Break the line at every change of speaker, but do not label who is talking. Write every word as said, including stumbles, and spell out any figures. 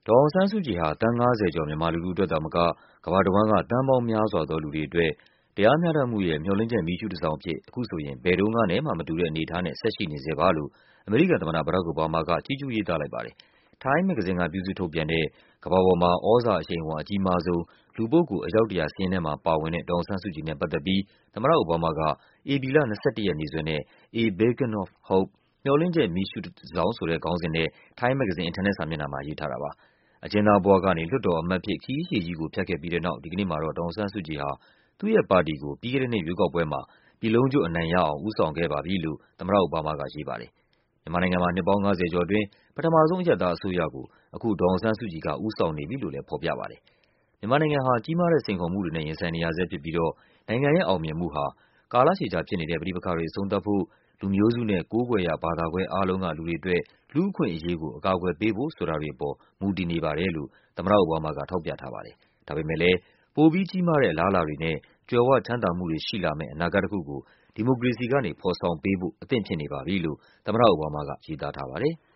ဒေါ်အောင်ဆန်းစုကြည်ဟာ သန်းငါးဆယ်ကျော် မြန်မာလူထုအတွက်သာမက ကမ္ဘာတဝန်းက သန်းပေါင်းများစွာသောလူတွေအတွက် တရားမျှတမှုရဲ့ မျှော်လင့်ချက်မီးရှုးတန်ဆောင်အဖြစ် အခုဆိုရင် ဘယ်တုန်းကနဲ့မှမတူတဲ့အနေအထားနဲ့ ဆက်ရှိနေဆဲပါလို့ အမေရိကန်သမ္မတ ဘရာ့ခ် အိုဘားမားက ချီးကျူးရေးသားလိုက်ပါတယ်။ Time မဂ္ဂဇင်းက ပြုစုထုတ်ပြန်တဲ့ ကမ္ဘာပေါ်မှာ သြဇာအရှိန်အဝါအကြီးမားဆုံး လူပုဂ္ဂိုလ် အယောက် ၁၀၀ စာရင်းထဲမှာပါဝင်တဲ့ ဒေါ်အောင်ဆန်းစုကြည်နဲ့ပတ်သက်ပြီး သမ္မတအိုဘားမားက ဧပြီလ ၂၁ ရက်နေ့စွဲနဲ့ “A Beacon of Hope” မျှော်လင့်ချက်မီးရှုးတန်ဆောင်ဆိုတဲ့ခေါင်းစဉ်နဲ့ Time မဂ္ဂဇင်း အင်တာနက်စာမျက်နှာမှာ ရေးထားတာပါ။ အကျဉ်းသားဘဝကနေ လွှတ်တော်အမတ်အဖြစ် ခရီးရှည်ကြီးကို ဖြတ်ခဲ့ပြီးတဲ့နောက် ဒီကနေ့မှာတော့ ဒေါ်အောင်ဆန်းစုကြည်ဟာ သူ့ရဲ့ပါတီကို ပြီးခဲ့တဲ့နှစ်ရွေးကောက်ပွဲမှာ ပြည်လုံးကျွတ်အနိုင်ရအောင် ဦးဆောင်ခဲ့ပါပြီလို့ သမ္မတအိုဘားမားက ရေးပါတယ်။ မြန်မာနိုင်ငံမှာ နှစ်ပေါင်း ၅၀ ကျော်အတွင်း ပထမဆုံး အရပ်သားအစိုးရကို အခု ဒေါ်အောင်ဆန်းစုကြည်က ဦးဆောင်နေပြီလို့လည်း ဖော်ပြပါတယ်။ မြန်မာနိုင်ငံဟာ ကြီးမားတဲ့စိန်ခေါ်မှုတွေနဲ့ ရင်ဆိုင်နေရဆဲဖြစ်ပြီးတော့ နိုင်ငံရဲ့အောင်မြင်မှုဟာ ကာလရှည်ကြာဖြစ်နေတဲ့ ပဋိပက္ခတွေ အဆုံးသတ်ဖို့၊ လူမျိုးစုနဲ့ ကိုးကွယ်ရာ ဘာသာကွဲအားလုံးက လူတွေအတွက် လူ့အခွင့်အရေးကို အကာအကွယ်ပေးဖို့ ဆိုတာတွေပေါ် မူတည်နေပါတယ်လို့ သမ္မတအိုဘားမားက ထောက်ပြထားပါတယ်။ ဒါပေမဲ့လည်း ပိုပြီးကြီးမားတဲ့ အလားအလာတွေနဲ့ ကြွယ်ဝချမ်းသာမှုတွေရှိလာမယ့် အနာဂတ်တခုကို ဒီမိုကရေစီကနေ ဖော်ဆောင်ပေးဖို့ အသင့်ဖြစ်နေပါပြီလို့ သမ္မတအိုဘားမားက ရေးသားထားပါတယ်။